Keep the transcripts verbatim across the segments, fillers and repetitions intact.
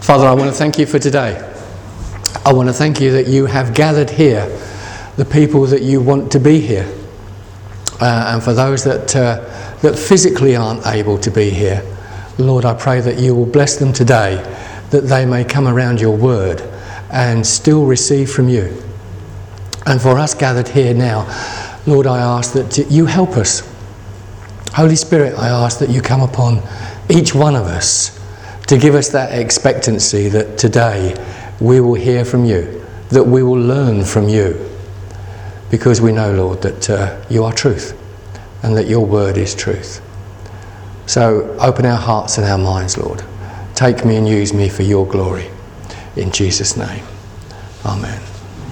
Father, I want to thank you for today. I want to thank you that you have gathered here the people that you want to be here. Uh, and for those that, uh, that physically aren't able to be here, Lord, I pray that you will bless them today, that they may come around your word and still receive from you. And for us gathered here now, Lord, I ask that you help us. Holy Spirit, I ask that you come upon each one of us to give us that expectancy that today we will hear from you, that we will learn from you, because we know, Lord, that uh, you are truth and that your word is truth. So open our hearts and our minds, Lord. Take me and use me for your glory. In Jesus' name, amen.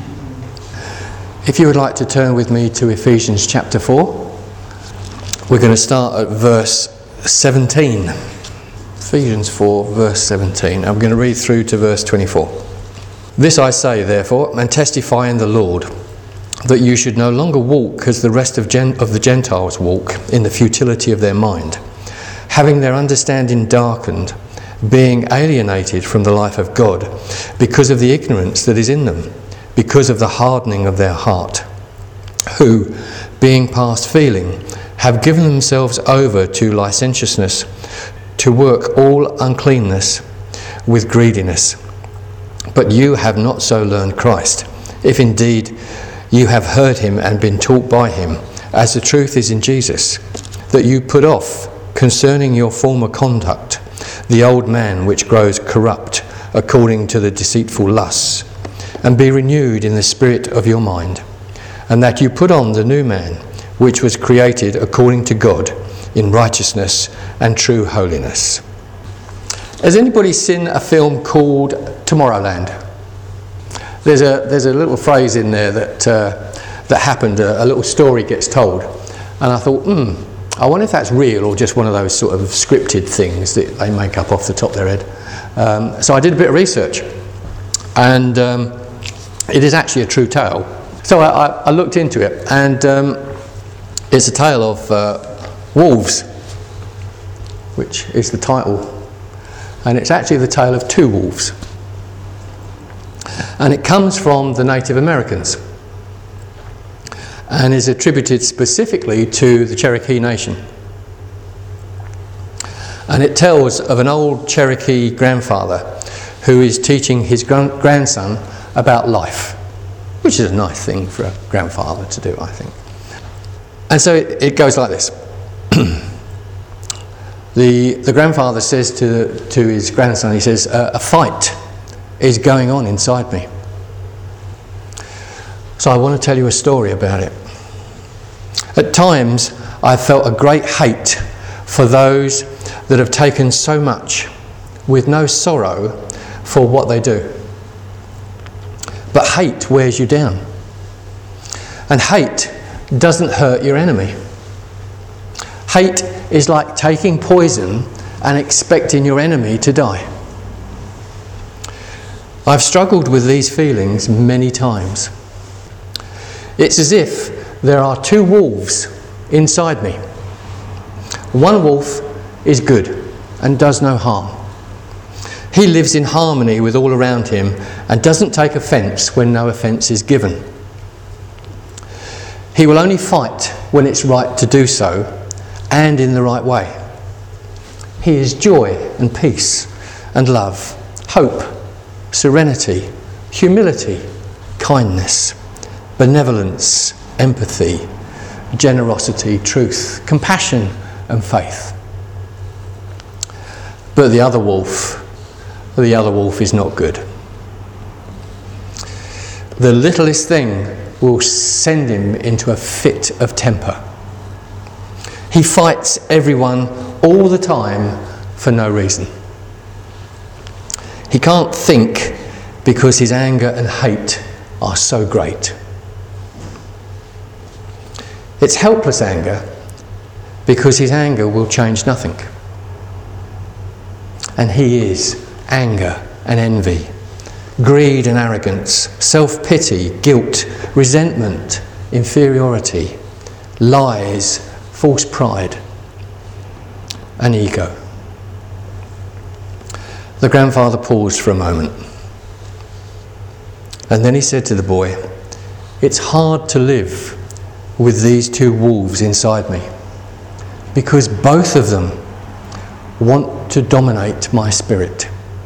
If you would like to turn with me to Ephesians chapter four, we're going to start at verse seventeen. Ephesians four, verse seventeen. I'm going to read through to verse twenty-four. This I say, therefore, and testify in the Lord, that you should no longer walk as the rest of, gen- of the Gentiles walk, in the futility of their mind, having their understanding darkened, being alienated from the life of God, because of the ignorance that is in them, because of the hardening of their heart, who, being past feeling, have given themselves over to licentiousness, to work all uncleanness with greediness. But you have not so learned Christ, if indeed you have heard him and been taught by him, as the truth is in Jesus, that you put off, concerning your former conduct, the old man which grows corrupt according to the deceitful lusts, and be renewed in the spirit of your mind, and that you put on the new man, which was created according to God, in righteousness and true holiness. Has anybody seen a film called Tomorrowland? There's a there's a little phrase in there that uh, that happened. A, a little story gets told, and I thought, hmm, I wonder if that's real or just one of those sort of scripted things that they make up off the top of their head. Um, so I did a bit of research, and um, it is actually a true tale. So I, I, I looked into it, and um, it's a tale of uh, wolves, which is the title. And it's actually the tale of two wolves. And it comes from the Native Americans and is attributed specifically to the Cherokee Nation. And it tells of an old Cherokee grandfather who is teaching his gran- grandson about life, which is a nice thing for a grandfather to do, I think. And so it, it goes like this. The, the grandfather says to, to his grandson, he says, a fight is going on inside me. So I want to tell you a story about it. At times, I've felt a great hate for those that have taken so much with no sorrow for what they do. But hate wears you down. And hate doesn't hurt your enemy. Hate is like taking poison and expecting your enemy to die. I've struggled with these feelings many times. It's as if there are two wolves inside me. One wolf is good and does no harm. He lives in harmony with all around him and doesn't take offence when no offence is given. He will only fight when it's right to do so, and in the right way. He is joy and peace and love, hope, serenity, humility, kindness, benevolence, empathy, generosity, truth, compassion and faith. But the other wolf, the other wolf is not good. The littlest thing will send him into a fit of temper. He fights everyone all the time for no reason. He can't think because his anger and hate are so great. It's helpless anger because his anger will change nothing. And he is anger and envy, greed and arrogance, self-pity, guilt, resentment, inferiority, lies, false pride, and ego. The grandfather paused for a moment. And then he said to the boy, "It's hard to live with these two wolves inside me, because both of them want to dominate my spirit."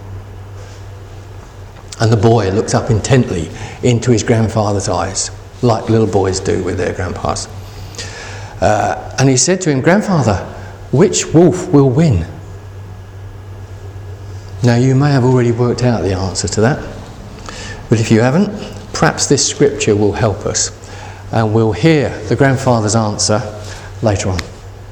And the boy looked up intently into his grandfather's eyes, like little boys do with their grandpas. Uh, and he said to him, "Grandfather, which wolf will win?" Now, you may have already worked out the answer to that, but if you haven't, perhaps this scripture will help us, and we'll hear the grandfather's answer later on.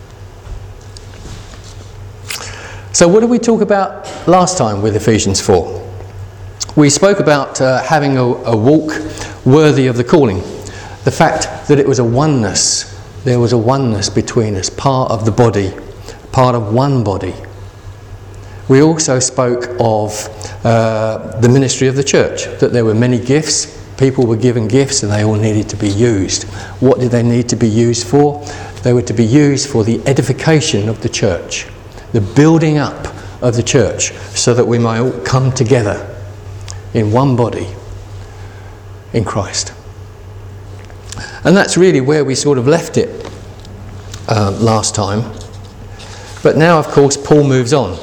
So what did we talk about last time with Ephesians four? We spoke about uh, having a, a walk worthy of the calling. The fact that it was a oneness. There was a oneness between us, part of the body, part of one body. We also spoke of uh, the ministry of the church, that there were many gifts. People were given gifts and they all needed to be used. What did they need to be used for? They were to be used for the edification of the church, the building up of the church, so that we may all come together in one body in Christ. And that's really where we sort of left it uh, last time. But now, of course, Paul moves on.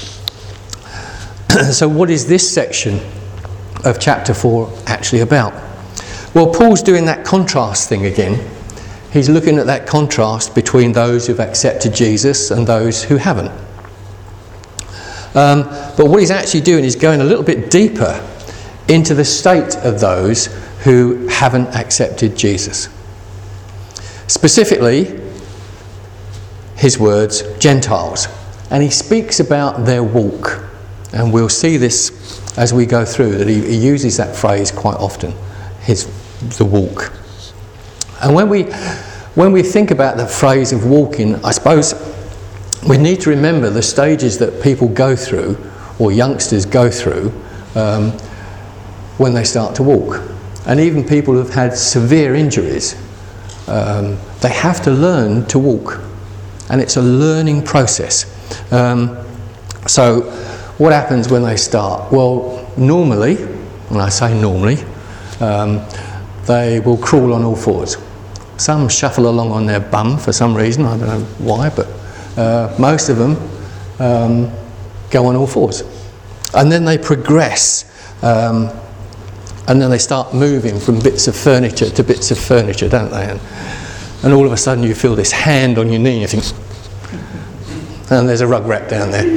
So what is this section of chapter four actually about? Well, Paul's doing that contrast thing again. He's looking at that contrast between those who've accepted Jesus and those who haven't. Um, but what he's actually doing is going a little bit deeper into the state of those who haven't accepted Jesus. Specifically, his words, Gentiles. And he speaks about their walk. And we'll see this as we go through, that he, he uses that phrase quite often, his the walk. And when we when we think about the phrase of walking, I suppose we need to remember the stages that people go through, or youngsters go through, um, when they start to walk. And even people who've had severe injuries, um, they have to learn to walk. And it's a learning process. Um, so what happens when they start? Well, normally, when I say normally, um, they will crawl on all fours. Some shuffle along on their bum for some reason, I don't know why, but uh, most of them um, go on all fours. And then they progress, um, and then they start moving from bits of furniture to bits of furniture, don't they? And, and all of a sudden you feel this hand on your knee and you think, and there's a rug wrap down there.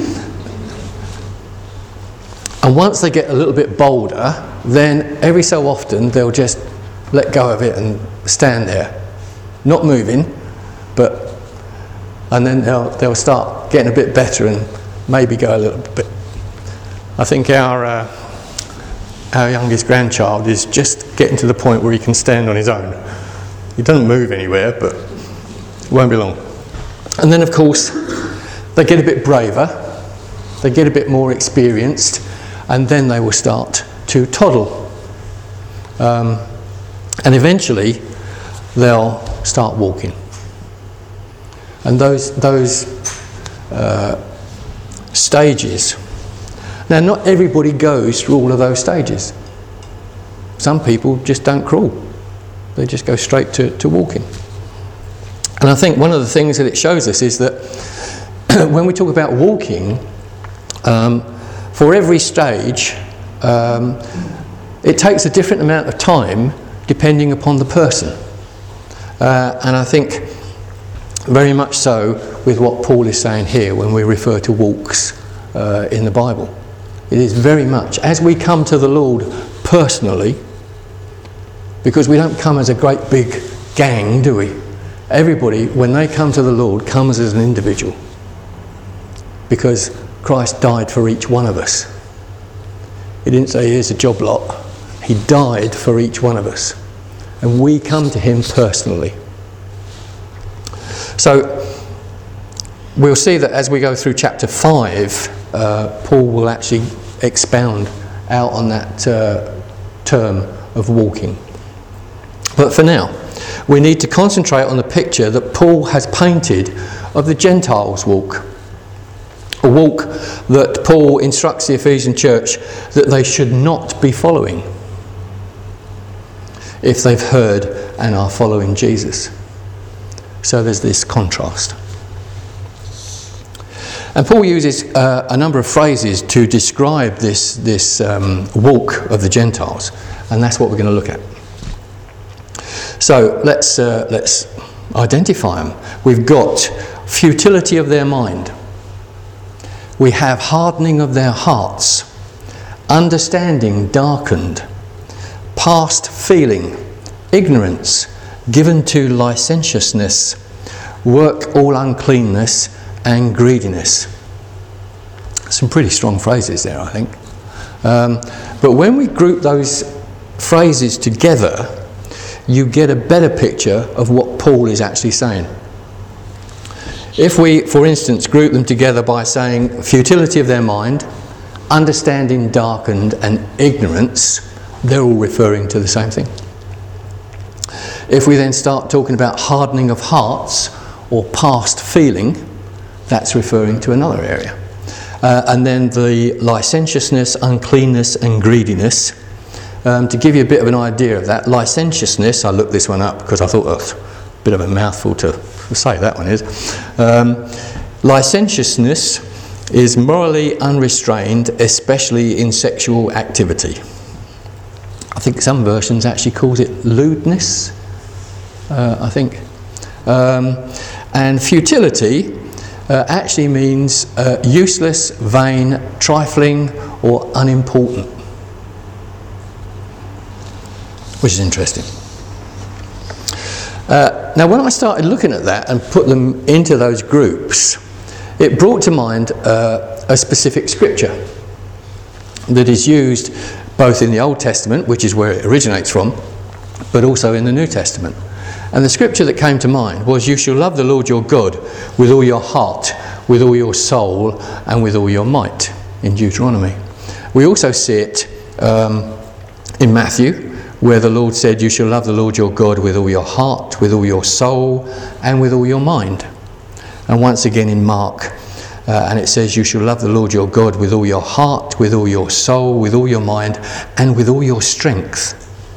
And once they get a little bit bolder, then every so often they'll just let go of it and stand there, not moving, but, and then they'll they'll start getting a bit better and maybe go a little bit. I think our uh, our youngest grandchild is just getting to the point where he can stand on his own. He doesn't move anywhere, but it won't be long. And then, of course, they get a bit braver, they get a bit more experienced, and then they will start to toddle. Um, and eventually, they'll start walking. And those those uh, stages. Now, not everybody goes through all of those stages. Some people just don't crawl. They just go straight to, to walking. And I think one of the things that it shows us is that when we talk about walking, um, for every stage, um, it takes a different amount of time depending upon the person. Uh, and I think very much so with what Paul is saying here when we refer to walks uh, in the Bible. It is very much, as we come to the Lord personally, because we don't come as a great big gang, do we? Everybody, when they come to the Lord, comes as an individual. Because Christ died for each one of us. He didn't say, here's a job lot. He died for each one of us. And we come to him personally. So, we'll see that as we go through chapter five, uh, Paul will actually expound out on that uh, term of walking. But for now, we need to concentrate on the picture that Paul has painted of the Gentiles' walk. A walk that Paul instructs the Ephesian church that they should not be following if they've heard and are following Jesus. So there's this contrast. And Paul uses uh, a number of phrases to describe this, this um, walk of the Gentiles, and that's what we're going to look at. So let's, uh, let's identify them. We've got futility of their mind. We have hardening of their hearts, understanding darkened, past feeling, ignorance, given to licentiousness, work all uncleanness, and greediness. Some pretty strong phrases there, I think. Um, but when we group those phrases together, you get a better picture of what Paul is actually saying. If we, for instance, group them together by saying futility of their mind, understanding darkened, and ignorance, they're all referring to the same thing. If we then start talking about hardening of hearts or past feeling, that's referring to another area. Uh, and then the licentiousness, uncleanness, and greediness. Um, to give you a bit of an idea of that, licentiousness, I looked this one up because I thought that was a bit of a mouthful to say, that one is. Um, licentiousness is morally unrestrained, especially in sexual activity. I think some versions actually calls it lewdness, uh, I think. Um, and futility uh, actually means uh, useless, vain, trifling, or unimportant, which is interesting. Uh, now, when I started looking at that and put them into those groups, it brought to mind uh, a specific scripture that is used both in the Old Testament, which is where it originates from, but also in the New Testament. And the scripture that came to mind was, "You shall love the Lord your God with all your heart, with all your soul, and with all your might," in Deuteronomy. We also see it um, in Matthew, where the Lord said, "You shall love the Lord your God with all your heart, with all your soul, and with all your mind." And once again in Mark, uh, and it says, "You shall love the Lord your God with all your heart, with all your soul, with all your mind, and with all your strength."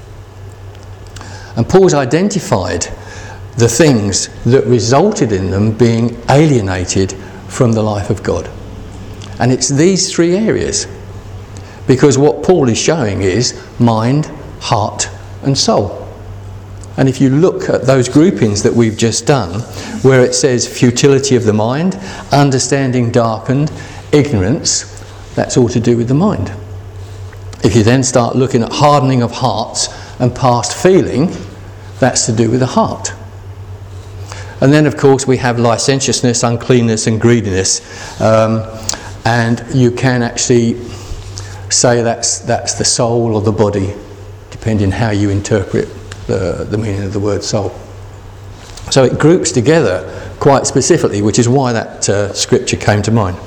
And Paul's identified the things that resulted in them being alienated from the life of God. And it's these three areas. Because what Paul is showing is mind, heart, and soul. And if you look at those groupings that we've just done, where it says futility of the mind, understanding darkened, ignorance, that's all to do with the mind. If you then start looking at hardening of hearts and past feeling, that's to do with the heart. And then, of course, we have licentiousness, uncleanness, and greediness. Um, and you can actually say that's that's the soul or the body, depending how you interpret the, the meaning of the word soul. So it groups together quite specifically, which is why that uh, scripture came to mind.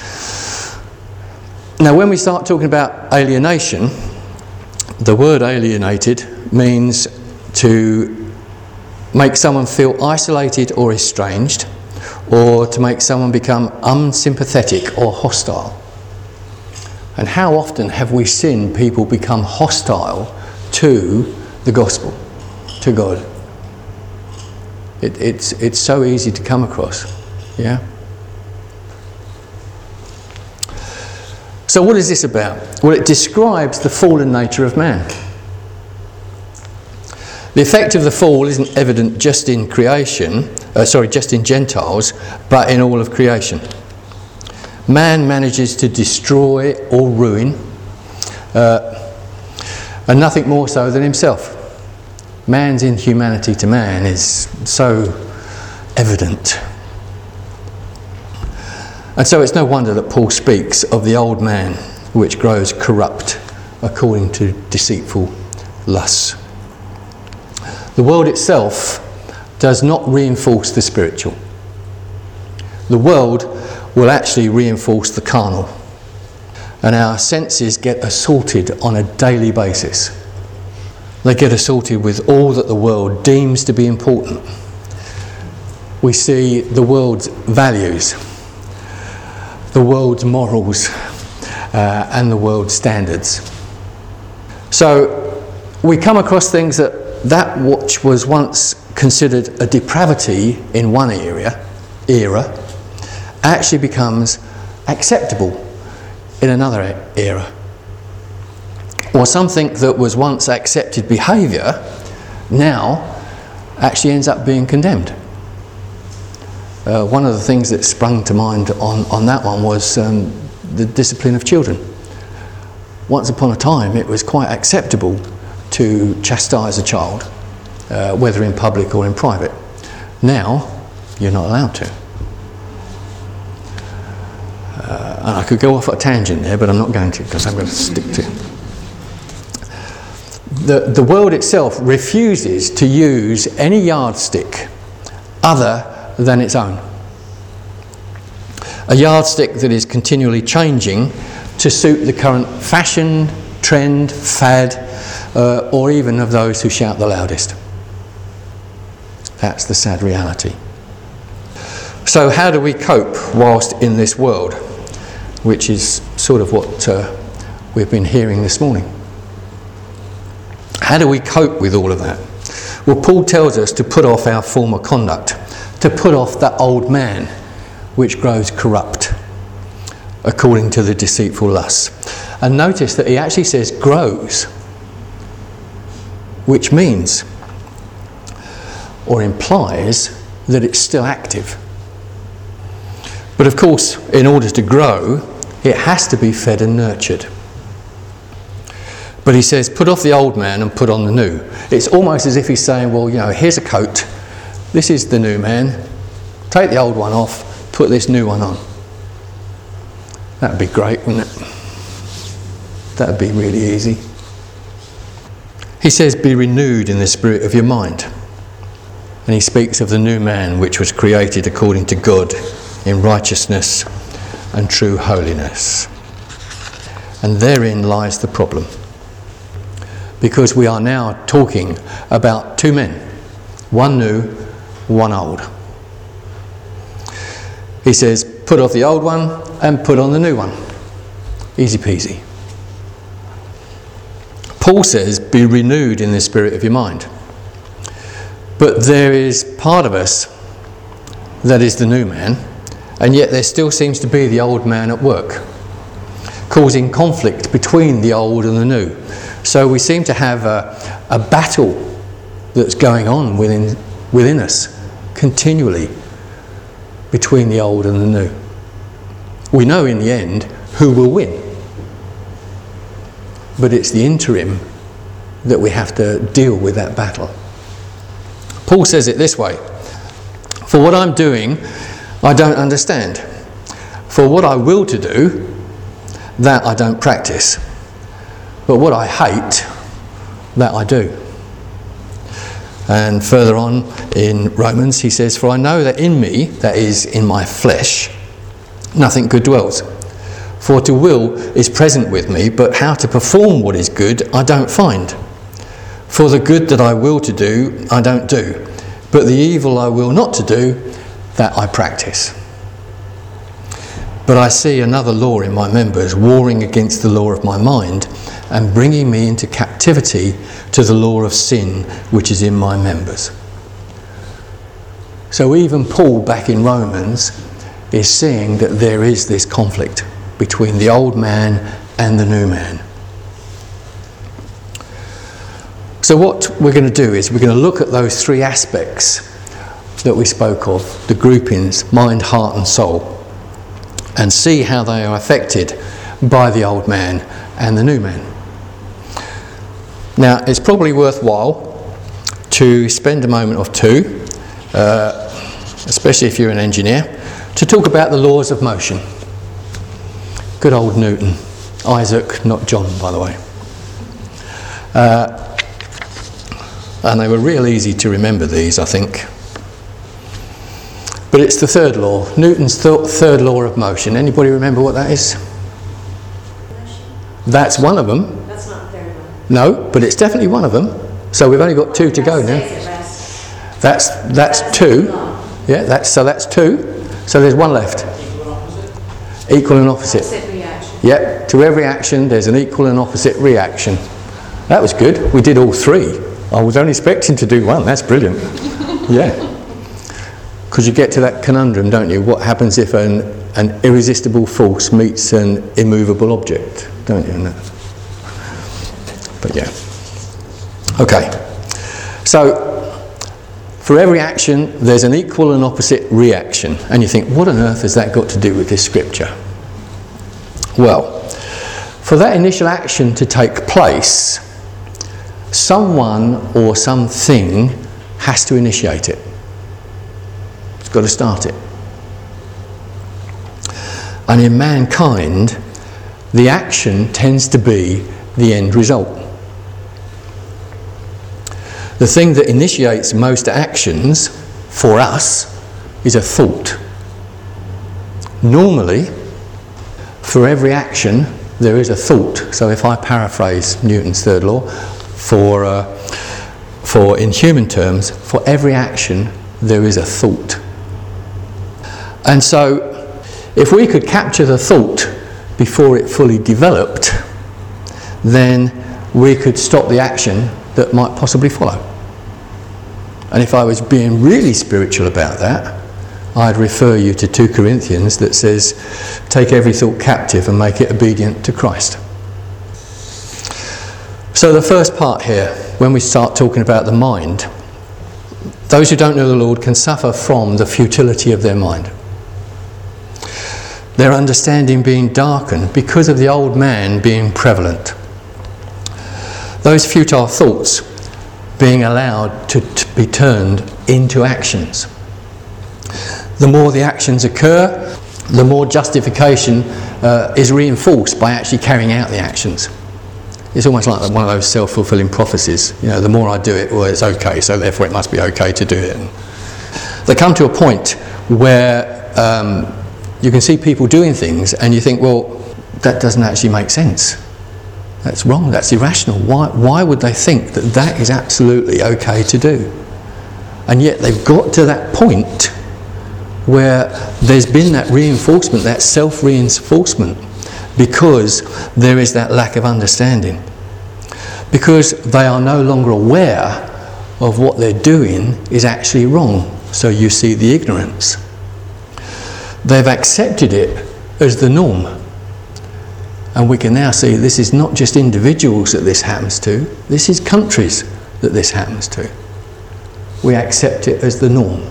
Now, when we start talking about alienation, the word alienated means to make someone feel isolated or estranged, or to make someone become unsympathetic or hostile. And how often have we seen people become hostile to the gospel, to God? It, it's, it's so easy to come across, yeah? So what is this about? Well, it describes the fallen nature of man. The effect of the fall isn't evident just in creation, uh, sorry, just in Gentiles, but in all of creation. Man manages to destroy or ruin, uh, and nothing more so than himself. Man's inhumanity to man is so evident. And so it's no wonder that Paul speaks of the old man which grows corrupt according to deceitful lusts. The world itself does not reinforce the spiritual. The world will actually reinforce the carnal. And our senses get assaulted on a daily basis. They get assaulted with all that the world deems to be important. We see the world's values. the world's morals uh, and the world's standards. So we come across things that that which was once considered a depravity in one area, era, actually becomes acceptable in another era. Or something that was once accepted behaviour now actually ends up being condemned. Uh, one of the things that sprung to mind on, on that one was um, the discipline of children. Once upon a time it was quite acceptable to chastise a child, uh, whether in public or in private. Now you're not allowed to. Uh, and I could go off at a tangent there, but I'm not going to, because I'm going to stick to it. The, the world itself refuses to use any yardstick other than its own. A yardstick that is continually changing to suit the current fashion, trend, fad, uh, or even of those who shout the loudest. That's the sad reality. So how do we cope whilst in this world? Which is sort of what uh, we've been hearing this morning. How do we cope with all of that? Well, Paul tells us to put off our former conduct, to put off that old man which grows corrupt according to the deceitful lusts. And notice that he actually says grows, which means or implies that it's still active. But of course, in order to grow, it has to be fed and nurtured. But he says, put off the old man and put on the new. It's almost as if he's saying, well, you know, here's a coat. This is the new man. Take the old one off, put this new one on. That would be great, wouldn't it? That would be really easy. He says, be renewed in the spirit of your mind. And he speaks of the new man which was created according to God in righteousness and true holiness. And therein lies the problem. Because we are now talking about two men, one new, one old. He says, put off the old one and put on the new one. Easy peasy. Paul says, be renewed in the spirit of your mind. But there is part of us that is the new man, and yet there still seems to be the old man at work, causing conflict between the old and the new. So we seem to have a, a battle that's going on within, within us continually between the old and the new. We know in the end who will win, but it's the interim that we have to deal with that battle. Paul says it this way: for what I'm doing, I don't understand. For what I will to do, that I don't practice. But what I hate, that I do. And further on in Romans, he says, for I know that in me, that is, in my flesh, nothing good dwells. For to will is present with me, but how to perform what is good, I don't find. For the good that I will to do, I don't do. But the evil I will not to do, that I practice. But I see another law in my members, warring against the law of my mind, and bringing me into captivity to the law of sin which is in my members. So even Paul back in Romans is seeing that there is this conflict between the old man and the new man. So what we're going to do is we're going to look at those three aspects that we spoke of, the groupings, mind, heart and soul, and see how they are affected by the old man and the new man. Now, it's probably worthwhile to spend a moment or two, uh, especially if you're an engineer, to talk about the laws of motion. Good old Newton. Isaac, not John, by the way. Uh, and they were real easy to remember, these, I think. But it's the third law, Newton's th- third law of motion. Anybody remember what that is? That's one of them. That's not the third one. No, but it's definitely one of them. So we've only got two to go now. That's that's two. Yeah, that's so that's two. So there's one left. Equal and opposite. Opposite reaction. Yep, to every action there's an equal and opposite reaction. That was good. We did all three. I was only expecting to do one. That's brilliant. Yeah. Because you get to that conundrum, don't you? What happens if an, an irresistible force meets an immovable object, don't you? But yeah. Okay. So, for every action, there's an equal and opposite reaction. And you think, what on earth has that got to do with this scripture? Well, for that initial action to take place, someone or something has to initiate it. It's got to start it. And in mankind, the action tends to be the end result. The thing that initiates most actions for us is a thought. Normally, for every action, there is a thought. So if I paraphrase Newton's third law, for, uh, for in human terms, for every action, there is a thought. And so, if we could capture the thought before it fully developed, then we could stop the action that might possibly follow. And if I was being really spiritual about that, I'd refer you to two Corinthians that says, take every thought captive and make it obedient to Christ. So the first part here, when we start talking about the mind, those who don't know the Lord can suffer from the futility of their mind. Their understanding being darkened because of the old man being prevalent. Those futile thoughts being allowed to, to be turned into actions. The more the actions occur, the more justification uh, is reinforced by actually carrying out the actions. It's almost like one of those self-fulfilling prophecies. You know, the more I do it, well, it's okay, so therefore it must be okay to do it. And they come to a point where um, you can see people doing things and you think, well, that doesn't actually make sense. That's wrong, that's irrational. Why, why would they think that that is absolutely okay to do? And yet they've got to that point where there's been that reinforcement, that self-reinforcement, because there is that lack of understanding. Because they are no longer aware of what they're doing is actually wrong. So you see the ignorance. They've accepted it as the norm. And we can now see this is not just individuals that this happens to, this is countries that this happens to. We accept it as the norm.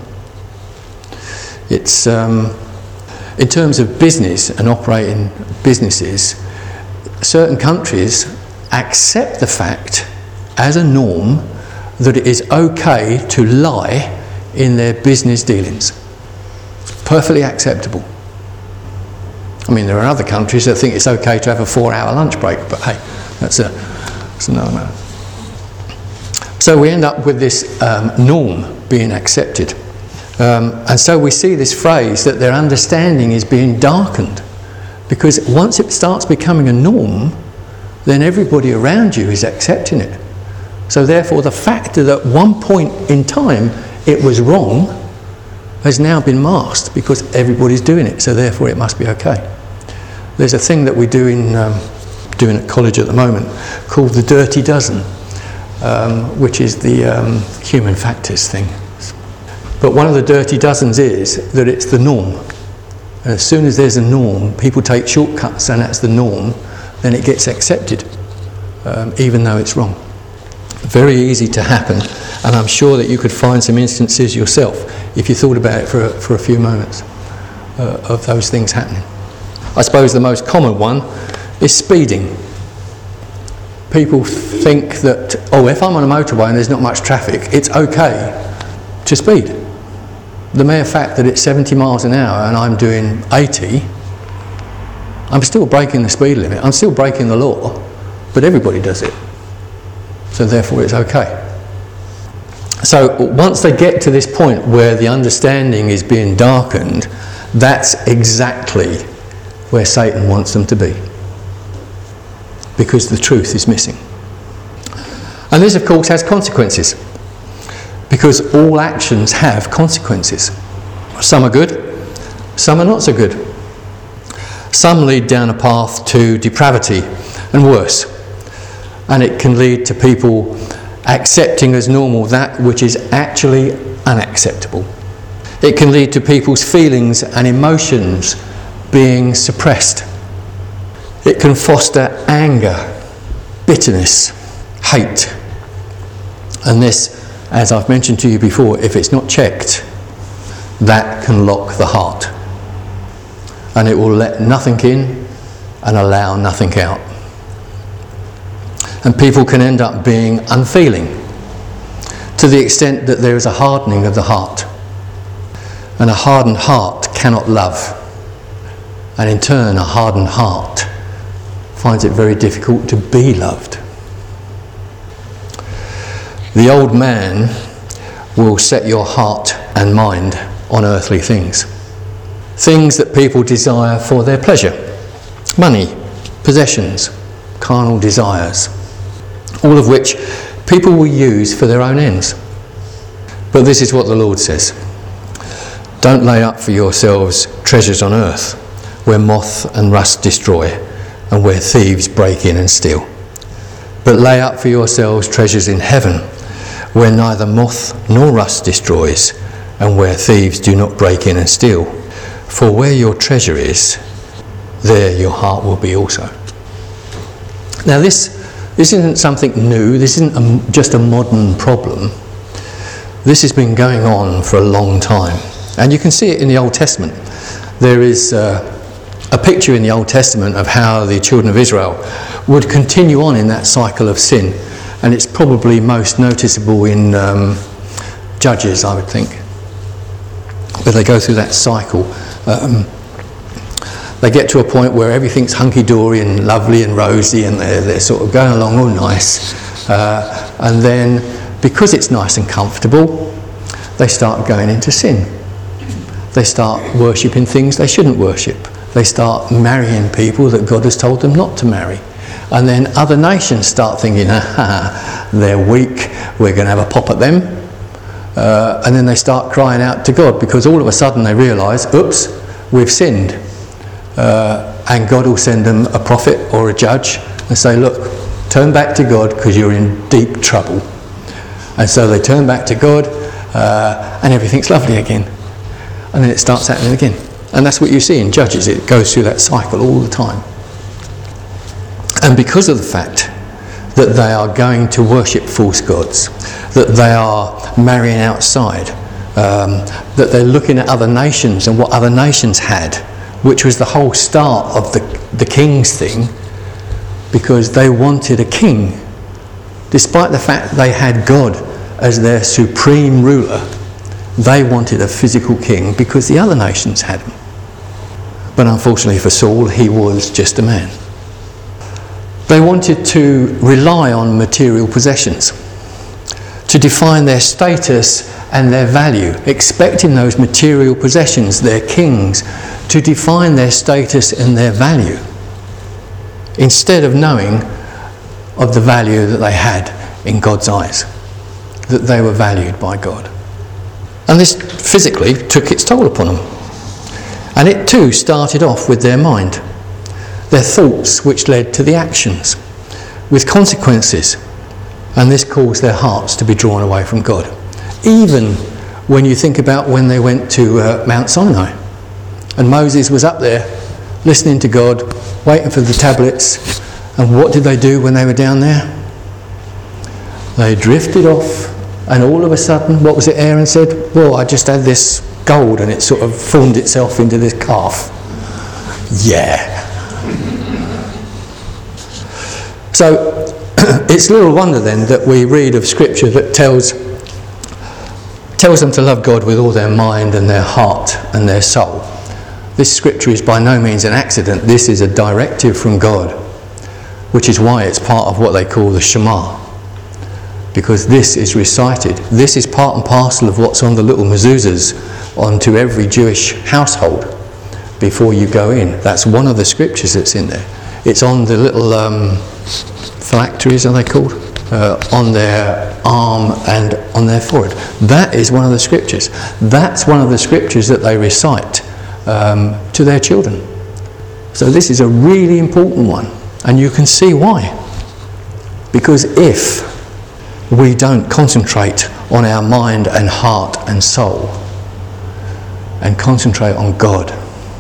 It's, um, in terms of business and operating businesses, certain countries accept the fact as a norm that it is okay to lie in their business dealings. It's perfectly acceptable. I mean, there are other countries that think it's okay to have a four-hour lunch break, but hey, that's, a, that's another matter. So we end up with this um, norm being accepted. Um, and so we see this phrase that their understanding is being darkened. Because once it starts becoming a norm, then everybody around you is accepting it. So therefore the fact that at one point in time it was wrong has now been masked because everybody's doing it, so therefore it must be okay. There's a thing that we do in um, doing at college at the moment called the dirty dozen, um, which is the um, human factors thing. But one of the dirty dozens is that it's the norm. And as soon as there's a norm, people take shortcuts and that's the norm, then it gets accepted, um, even though it's wrong. Very easy to happen, and I'm sure that you could find some instances yourself if you thought about it for a, for a few moments uh, of those things happening. I suppose the most common one is speeding. People think that, oh, if I'm on a motorway and there's not much traffic, it's okay to speed. The mere fact that it's seventy miles an hour and I'm doing eighty, I'm still breaking the speed limit, I'm still breaking the law, but everybody does it. So therefore it's okay. So once they get to this point where the understanding is being darkened, that's exactly where Satan wants them to be. Because the truth is missing. And this of course has consequences. Because all actions have consequences. Some are good, some are not so good. Some lead down a path to depravity and worse, and it can lead to people accepting as normal that which is actually unacceptable. It can lead to people's feelings and emotions being suppressed. It can foster anger, bitterness, hate. And this, as I've mentioned to you before, if it's not checked, that can lock the heart. And it will let nothing in and allow nothing out. And people can end up being unfeeling to the extent that there is a hardening of the heart. And a hardened heart cannot love. And in turn, a hardened heart finds it very difficult to be loved. The old man will set your heart and mind on earthly things. Things that people desire for their pleasure. Money, possessions, carnal desires. All of which people will use for their own ends. But this is what the Lord says. Don't lay up for yourselves treasures on earth, where moth and rust destroy, and where thieves break in and steal. But lay up for yourselves treasures in heaven, where neither moth nor rust destroys, and where thieves do not break in and steal. For where your treasure is, there your heart will be also. Now this, this isn't something new, this isn't a, just a modern problem. This has been going on for a long time. And you can see it in the Old Testament. There is uh, a picture in the Old Testament of how the children of Israel would continue on in that cycle of sin. And it's probably most noticeable in um, Judges, I would think. But they go through that cycle. Um, they get to a point where everything's hunky-dory and lovely and rosy, and they're, they're sort of going along all nice. Uh, and then, because it's nice and comfortable, they start going into sin. They start worshipping things they shouldn't worship. They start marrying people that God has told them not to marry. And then other nations start thinking, ah, they're weak, we're going to have a pop at them. Uh, and then they start crying out to God, because all of a sudden they realise, oops, we've sinned. Uh, and God will send them a prophet or a judge and say, look, turn back to God because you're in deep trouble. And so they turn back to God uh, and everything's lovely again. And then it starts happening again. And that's what you see in Judges. It goes through that cycle all the time. And because of the fact that they are going to worship false gods, that they are marrying outside, um, that they're looking at other nations and what other nations had, which was the whole start of the, the king's thing, because they wanted a king. Despite the fact they had God as their supreme ruler, they wanted a physical king because the other nations had him. But unfortunately for Saul, he was just a man. They wanted to rely on material possessions to define their status and their value, expecting those material possessions, their kings, to define their status and their value, instead of knowing of the value that they had in God's eyes, that they were valued by God. And this physically took its toll upon them. And it too started off with their mind, their thoughts, which led to the actions, with consequences. And this caused their hearts to be drawn away from God. Even when you think about when they went to uh, Mount Sinai, and Moses was up there listening to God, waiting for the tablets. And what did they do when they were down there? They drifted off, and all of a sudden, what was it Aaron said? Well, I just had this gold and it sort of formed itself into this calf. Yeah. So it's little wonder then that we read of scripture that tells tells them to love God with all their mind and their heart and their soul. This scripture is by no means an accident. This is a directive from God, which is why it's part of what they call the Shema. Because this is recited. This is part and parcel of what's on the little mezuzahs onto every Jewish household before you go in. That's one of the scriptures that's in there. It's on the little um, phylacteries, are they called? Uh, on their arm and on their forehead. That is one of the scriptures. That's one of the scriptures that they recite um, to their children. So this is a really important one, and you can see why. Because if we don't concentrate on our mind and heart and soul and concentrate on God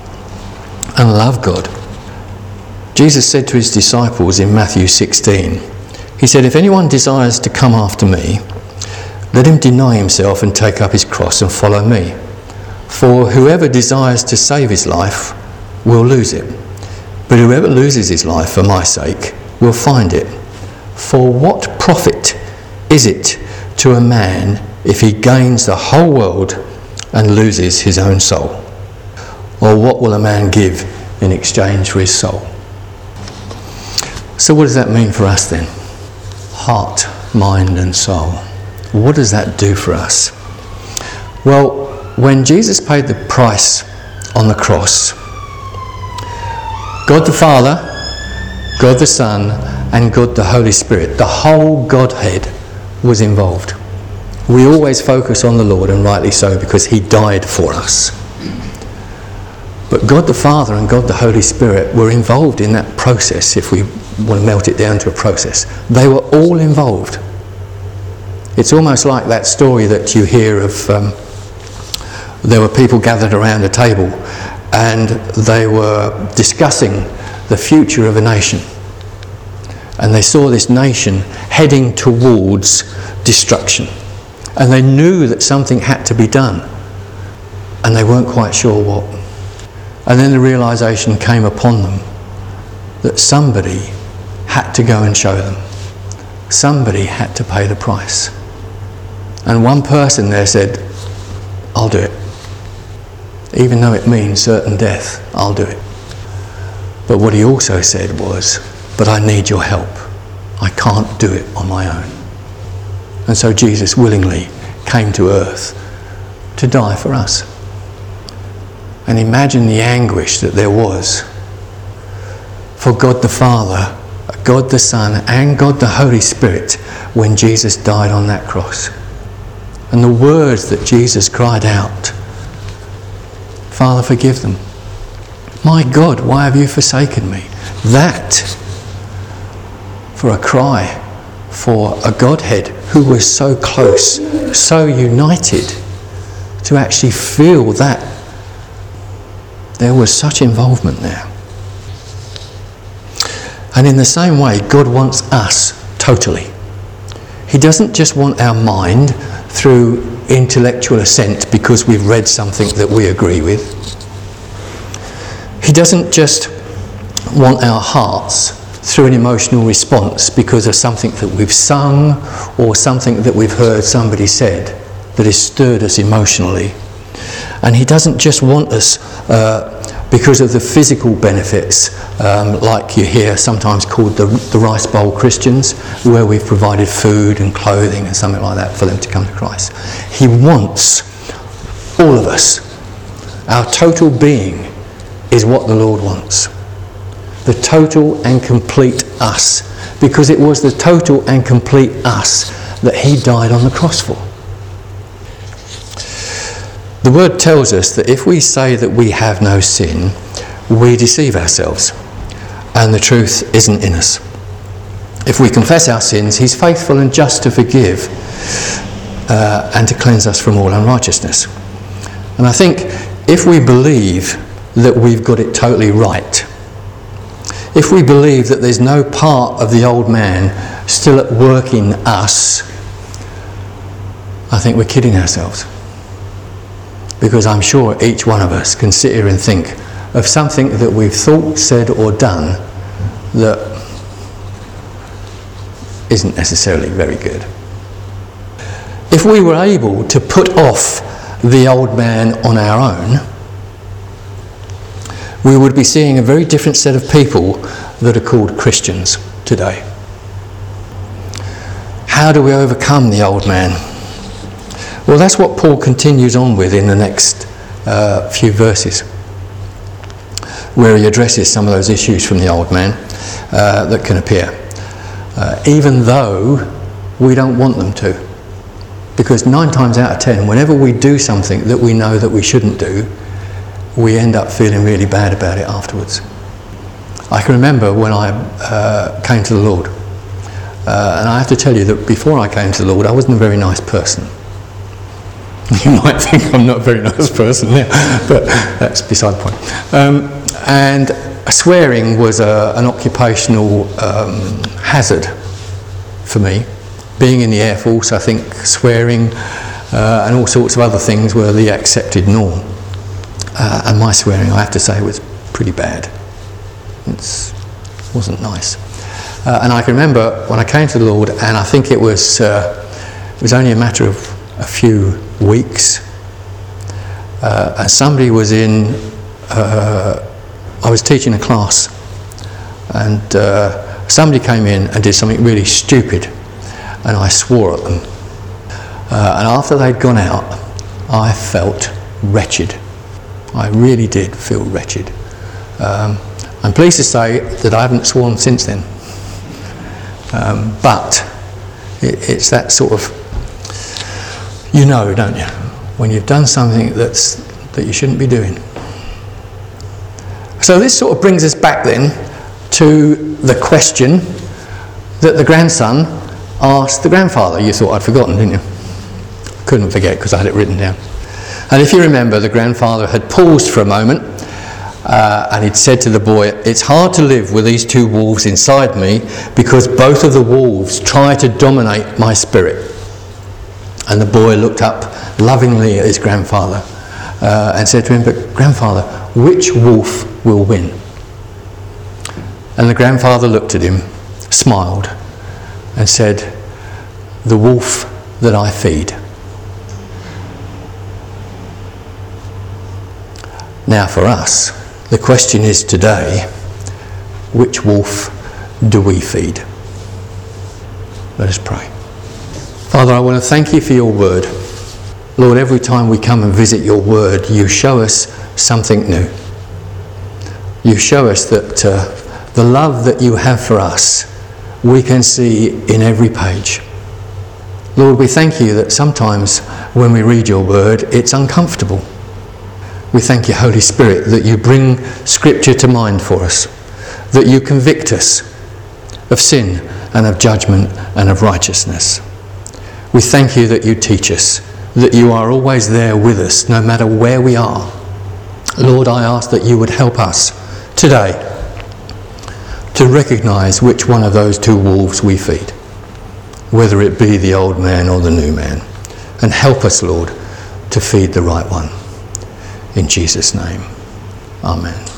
and love God, Jesus said to his disciples in Matthew sixteen, he said, if anyone desires to come after me, let him deny himself and take up his cross and follow me. For whoever desires to save his life will lose it, but whoever loses his life for my sake will find it. For what profit is it to a man if he gains the whole world and loses his own soul? Or what will a man give in exchange for his soul? So what does that mean for us then? Heart, mind and soul. What does that do for us? Well, when Jesus paid the price on the cross, God the Father, God the Son and God the Holy Spirit, the whole Godhead was involved. We always focus on the Lord, and rightly so, because he died for us. But God the Father and God the Holy Spirit were involved in that process, if we want to melt it down to a process. They were all involved. It's almost like that story that you hear of, um, there were people gathered around a table and they were discussing the future of a nation. And they saw this nation heading towards destruction. And they knew that something had to be done. And they weren't quite sure what. And then the realisation came upon them that somebody had to go and show them. Somebody had to pay the price. And one person there said, I'll do it. Even though it means certain death, I'll do it. But what he also said was, but I need your help. I can't do it on my own. And so Jesus willingly came to earth to die for us. And imagine the anguish that there was for God the Father, God the Son and God the Holy Spirit when Jesus died on that cross. And the words that Jesus cried out, Father, forgive them. My God, why have you forsaken me? That, for a cry for a Godhead who was so close, so united, to actually feel that there was such involvement there. And in the same way, God wants us totally. He doesn't just want our mind through intellectual assent because we've read something that we agree with. He doesn't just want our hearts through an emotional response because of something that we've sung or something that we've heard somebody said that has stirred us emotionally. And he doesn't just want us uh, because of the physical benefits, um, like you hear sometimes called the, the rice bowl Christians, where we've provided food and clothing and something like that for them to come to Christ. He wants all of us. Our total being is what the Lord wants. The total and complete us. Because it was the total and complete us that he died on the cross for. The word tells us that if we say that we have no sin, we deceive ourselves, and the truth isn't in us. If we confess our sins, he's faithful and just to forgive uh, and to cleanse us from all unrighteousness. And I think if we believe that we've got it totally right, if we believe that there's no part of the old man still at work in us, I think we're kidding ourselves. Because I'm sure each one of us can sit here and think of something that we've thought, said or done that isn't necessarily very good. If we were able to put off the old man on our own, we would be seeing a very different set of people that are called Christians today. How do we overcome the old man? Well, that's what Paul continues on with in the next uh, few verses, where he addresses some of those issues from the old man uh, that can appear, uh, even though we don't want them to. Because nine times out of ten, whenever we do something that we know that we shouldn't do, we end up feeling really bad about it afterwards. I can remember when I uh, came to the Lord. Uh, and I have to tell you that before I came to the Lord, I wasn't a very nice person. You might think I'm not a very nice person now, but that's beside the point. Um, and swearing was a, an occupational um, hazard for me. Being in the Air Force, I think swearing uh, and all sorts of other things were the accepted norm. Uh, and my swearing, I have to say, was pretty bad. It wasn't nice. Uh, and I can remember when I came to the Lord, and I think it was uh, it was only a matter of a few weeks, uh, and somebody was in, uh, I was teaching a class, and uh, somebody came in and did something really stupid, and I swore at them. Uh, and after they'd gone out, I felt wretched. I really did feel wretched. Um, I'm pleased to say that I haven't sworn since then. Um, but it, it's that sort of, you know, don't you, when you've done something that's that you shouldn't be doing. So this sort of brings us back then to the question that the grandson asked the grandfather. You thought I'd forgotten, didn't you? Couldn't forget because I had it written down. And if you remember, the grandfather had paused for a moment uh, and he'd said to the boy, "It's hard to live with these two wolves inside me because both of the wolves try to dominate my spirit." And the boy looked up lovingly at his grandfather uh, and said to him, "But grandfather, which wolf will win?" And the grandfather looked at him, smiled and said, "The wolf that I feed." Now for us, the question is today, which wolf do we feed? Let us pray. Father, I want to thank you for your word. Lord, every time we come and visit your word, you show us something new. You show us that uh, the love that you have for us, we can see in every page. Lord, we thank you that sometimes when we read your word, it's uncomfortable. We thank you, Holy Spirit, that you bring Scripture to mind for us, that you convict us of sin and of judgment and of righteousness. We thank you that you teach us, that you are always there with us, no matter where we are. Lord, I ask that you would help us today to recognise which one of those two wolves we feed, whether it be the old man or the new man, and help us, Lord, to feed the right one. In Jesus' name, amen.